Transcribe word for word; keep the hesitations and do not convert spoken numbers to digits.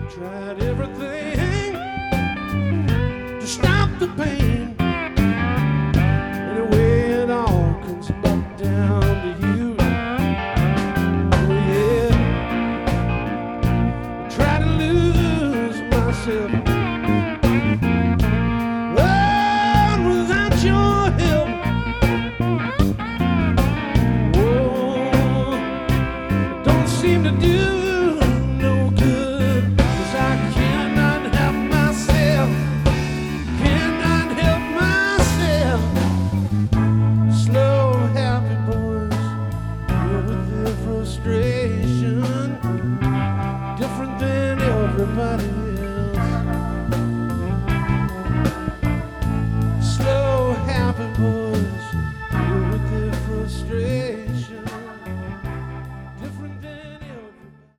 Tried everything to stop the pain. Anyway, it all comes back down to you. Oh yeah, I try to lose myself. Lord, without your help, oh, it don't seem to do no good. 'Cause I cannot help myself, cannot help myself. Slow, happy boys, filled with their frustration, different than everybody